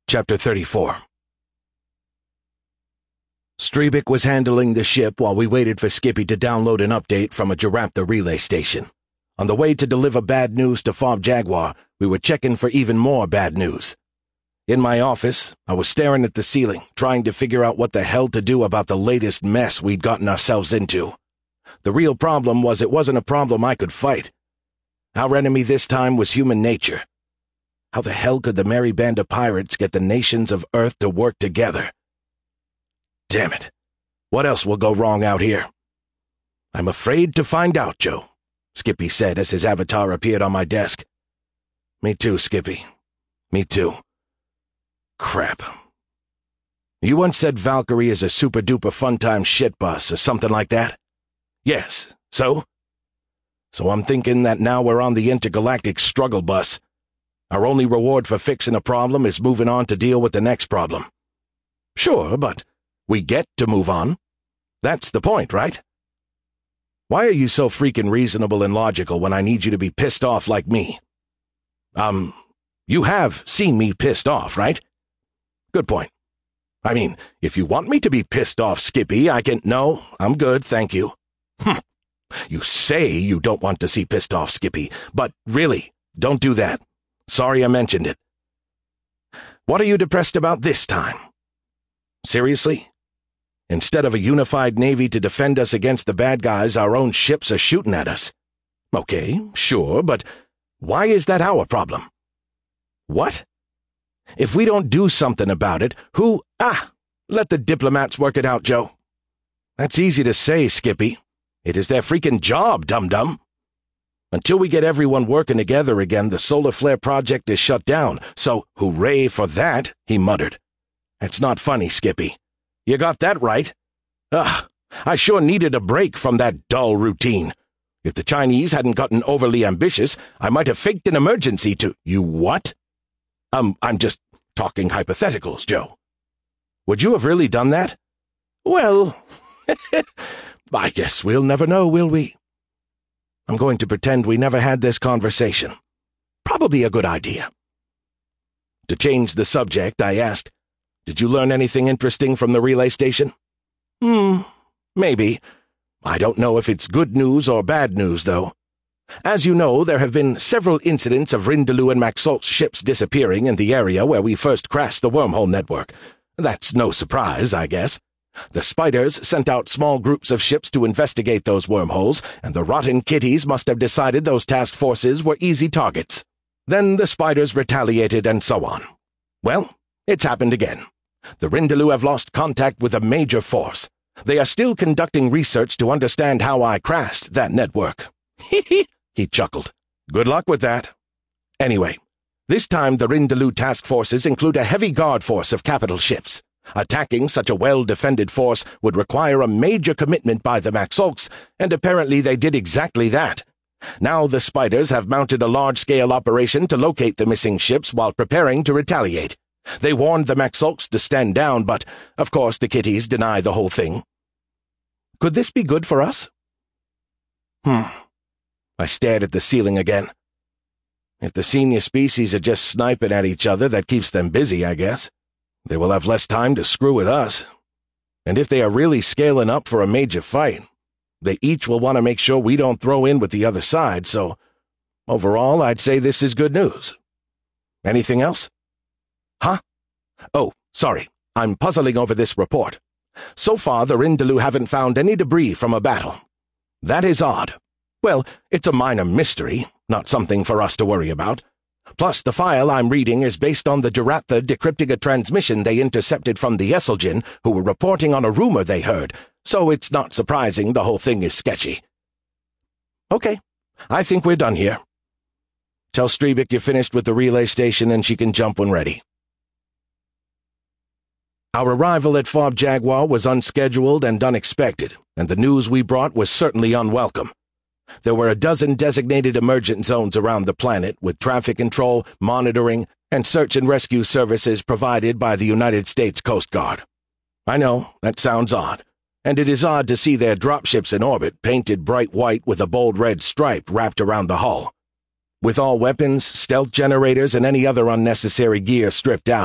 Chapter 34. Streebik was handling the ship while we waited for Skippy to download an update from a Giraptor relay station. On the way to deliver bad news to Fob Jaguar, we were checking for even more bad news. In my office, I was staring at the ceiling, trying to figure out what the hell to do about the latest mess we'd gotten ourselves into. The real problem was it wasn't a problem I could fight. Our enemy this time was human nature. How the hell could the merry band of pirates get the nations of Earth to work together? Damn it. What else will go wrong out here? I'm afraid to find out, Joe, Skippy said as his avatar appeared on my desk. Me too, Skippy. Me too. Crap. You once said Valkyrie is a super-duper fun-time shit bus or something like that? Yes. So? So I'm thinking that now we're on the intergalactic struggle bus. Our only reward for fixing a problem is moving on to deal with the next problem. Sure, but we get to move on. That's the point, right? Why are you so freaking reasonable and logical when I need you to be pissed off like me? You have seen me pissed off, right? Good point. I mean, if you want me to be pissed off, Skippy, I can— No, I'm good, thank you. You say you don't want to see pissed off, Skippy, but really, don't do that. Sorry I mentioned it. What are you depressed about this time? Seriously? Instead of a unified navy to defend us against the bad guys, our own ships are shooting at us. Okay, sure, but why is that our problem? What? If we don't do something about it, who— let the diplomats work it out, Joe. That's easy to say, Skippy. It is their freaking job, dum-dum. Until we get everyone working together again, the Solar Flare project is shut down, so hooray for that, he muttered. That's not funny, Skippy. You got that right. I sure needed a break from that dull routine. If the Chinese hadn't gotten overly ambitious, I might have faked an emergency to— You what? I'm just talking hypotheticals, Joe. Would you have really done that? Well, I guess we'll never know, will we? I'm going to pretend we never had this conversation. Probably a good idea. To change the subject, I asked, Did you learn anything interesting from the relay station? Maybe. I don't know if it's good news or bad news, though. As you know, there have been several incidents of Rindalu and Maxolt's ships disappearing in the area where we first crashed the wormhole network. That's no surprise, I guess. The Spiders sent out small groups of ships to investigate those wormholes, and the rotten kitties must have decided those task forces were easy targets. Then the Spiders retaliated and so on. Well, it's happened again. The Rindalu have lost contact with a major force. They are still conducting research to understand how I crashed that network. He chuckled. Good luck with that. Anyway, this time the Rindalu task forces include a heavy guard force of capital ships. Attacking such a well-defended force would require a major commitment by the Maxolts, and apparently they did exactly that. Now the Spiders have mounted a large-scale operation to locate the missing ships while preparing to retaliate. They warned the Maxolts to stand down, but, of course, the kitties deny the whole thing. Could this be good for us? I stared at the ceiling again. If the senior species are just sniping at each other, that keeps them busy, I guess. They will have less time to screw with us. And if they are really scaling up for a major fight, they each will want to make sure we don't throw in with the other side, so overall I'd say this is good news. Anything else? Huh? Oh, sorry. I'm puzzling over this report. So far, the Rindalu haven't found any debris from a battle. That is odd. Well, it's a minor mystery, not something for us to worry about. Plus, the file I'm reading is based on the Giraptor decrypting a transmission they intercepted from the Esselgen, who were reporting on a rumor they heard, so it's not surprising the whole thing is sketchy. Okay, I think we're done here. Tell Streebik you're finished with the relay station and she can jump when ready. Our arrival at Fob Jaguar was unscheduled and unexpected, and the news we brought was certainly unwelcome. There were a dozen designated emergent zones around the planet, with traffic control, monitoring, and search and rescue services provided by the United States Coast Guard. I know, that sounds odd, and it is odd to see their dropships in orbit painted bright white with a bold red stripe wrapped around the hull. With all weapons, stealth generators, and any other unnecessary gear stripped out,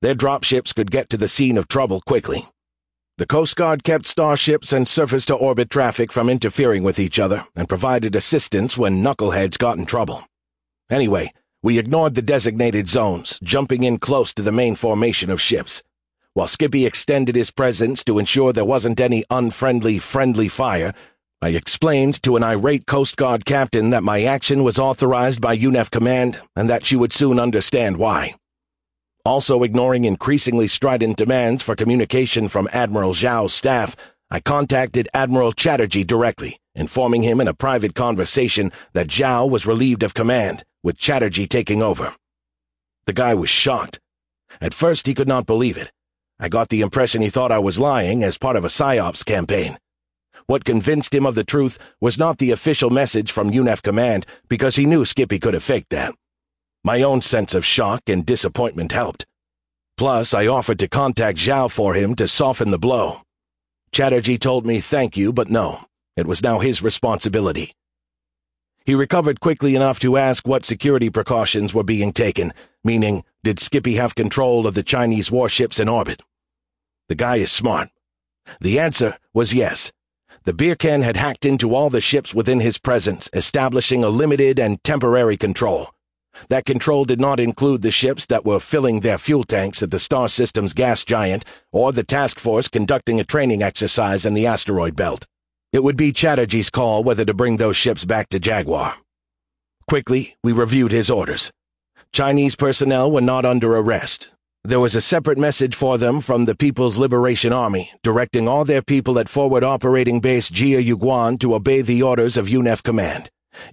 Their dropships could get to the scene of trouble quickly. The Coast Guard kept starships and surface-to-orbit traffic from interfering with each other and provided assistance when knuckleheads got in trouble. Anyway, we ignored the designated zones, jumping in close to the main formation of ships. While Skippy extended his presence to ensure there wasn't any unfriendly, friendly fire, I explained to an irate Coast Guard captain that my action was authorized by UNEF Command and that she would soon understand why. Also ignoring increasingly strident demands for communication from Admiral Zhao's staff, I contacted Admiral Chatterjee directly, informing him in a private conversation that Zhao was relieved of command, with Chatterjee taking over. The guy was shocked. At first he could not believe it. I got the impression he thought I was lying as part of a PSYOPs campaign. What convinced him of the truth was not the official message from UNEF Command, because he knew Skippy could have faked that. My own sense of shock and disappointment helped. Plus, I offered to contact Zhao for him to soften the blow. Chatterjee told me thank you, but no. It was now his responsibility. He recovered quickly enough to ask what security precautions were being taken, meaning, did Skippy have control of the Chinese warships in orbit? The guy is smart. The answer was yes. The beer can had hacked into all the ships within his presence, establishing a limited and temporary control. That control did not include the ships that were filling their fuel tanks at the Star System's gas giant or the task force conducting a training exercise in the asteroid belt. It would be Chatterjee's call whether to bring those ships back to Jaguar. Quickly, we reviewed his orders. Chinese personnel were not under arrest. There was a separate message for them from the People's Liberation Army, directing all their people at Forward Operating Base Jia Yuguan to obey the orders of UNEF Command.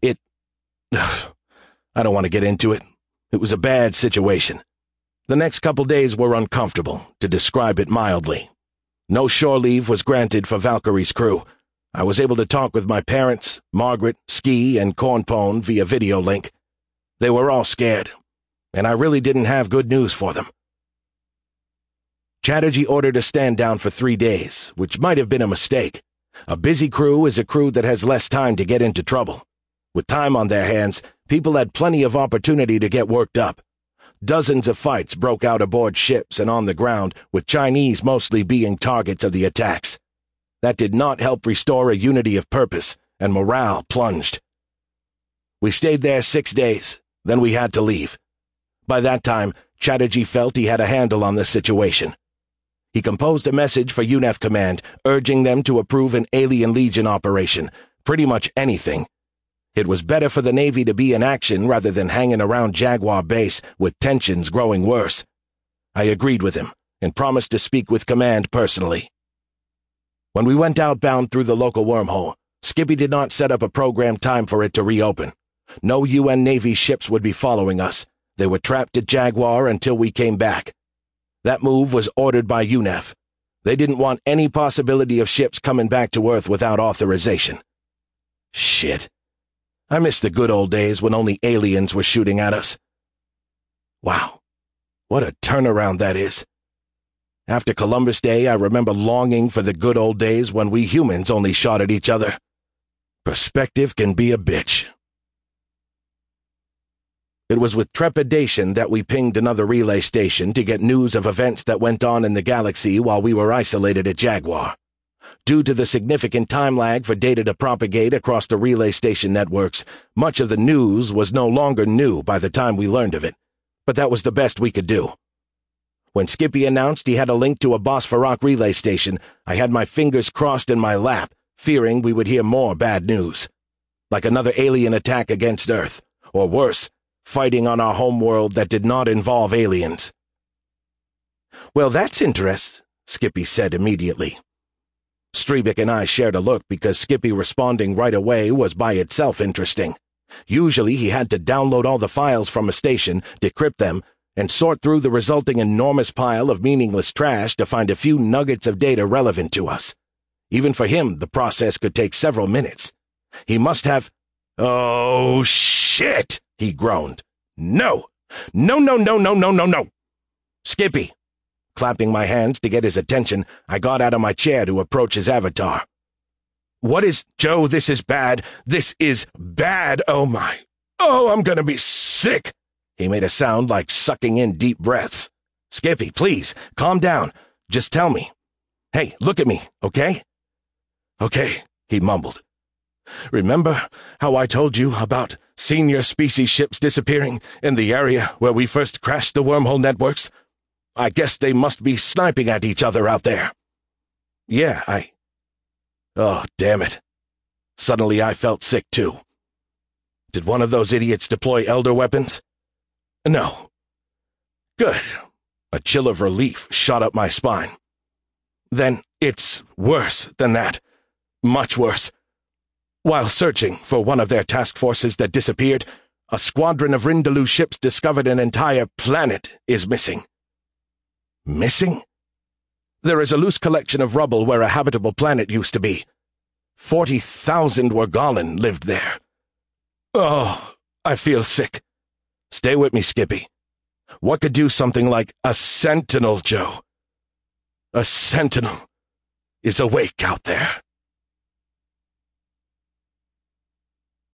I don't want to get into it. It was a bad situation. The next couple days were uncomfortable, to describe it mildly. No shore leave was granted for Valkyrie's crew. I was able to talk with my parents, Margaret, Ski, and Cornpone via video link. They were all scared, and I really didn't have good news for them. Chatterjee ordered a stand-down for 3 days, which might have been a mistake. A busy crew is a crew that has less time to get into trouble. With time on their hands, people had plenty of opportunity to get worked up. Dozens of fights broke out aboard ships and on the ground, with Chinese mostly being targets of the attacks. That did not help restore a unity of purpose, and morale plunged. We stayed there 6 days, then we had to leave. By that time, Chatterjee felt he had a handle on the situation. He composed a message for UNEF Command, urging them to approve an Alien Legion operation, pretty much anything. It was better for the Navy to be in action rather than hanging around Jaguar Base with tensions growing worse. I agreed with him, and promised to speak with Command personally. When we went outbound through the local wormhole, Skippy did not set up a programmed time for it to reopen. No UN Navy ships would be following us. They were trapped at Jaguar until we came back. That move was ordered by UNEF. They didn't want any possibility of ships coming back to Earth without authorization. Shit. I miss the good old days when only aliens were shooting at us. Wow. What a turnaround that is. After Columbus Day, I remember longing for the good old days when we humans only shot at each other. Perspective can be a bitch. It was with trepidation that we pinged another relay station to get news of events that went on in the galaxy while we were isolated at Jaguar. Due to the significant time lag for data to propagate across the relay station networks, much of the news was no longer new by the time we learned of it, but that was the best we could do. When Skippy announced he had a link to a Bosphorok relay station, I had my fingers crossed in my lap, fearing we would hear more bad news. Like another alien attack against Earth, or worse, fighting on our homeworld that did not involve aliens. Well, that's interesting, Skippy said immediately. Streebik and I shared a look because Skippy responding right away was by itself interesting. Usually he had to download all the files from a station, decrypt them, and sort through the resulting enormous pile of meaningless trash to find a few nuggets of data relevant to us. Even for him, the process could take several minutes. He must have— "Oh, shit!" he groaned. No! No, no, no, no, no, no, no! Skippy! Clapping my hands to get his attention, I got out of my chair to approach his avatar. What is— Joe, this is bad. This is bad. Oh, my. Oh, I'm gonna be sick. He made a sound like sucking in deep breaths. Skippy, please, calm down. Just tell me. Hey, look at me, okay? Okay, he mumbled. Remember how I told you about senior species ships disappearing in the area where we first crashed the wormhole networks? I guess they must be sniping at each other out there. Yeah, Oh, damn it. Suddenly I felt sick too. Did one of those idiots deploy elder weapons? No. Good. A chill of relief shot up my spine. Then it's worse than that. Much worse. While searching for one of their task forces that disappeared, a squadron of Rindaloo ships discovered an entire planet is missing. Missing? There is a loose collection of rubble where a habitable planet used to be. 40,000 Wergalen lived there. Oh, I feel sick. Stay with me, Skippy. What could do something like a sentinel, Joe? A sentinel is awake out there.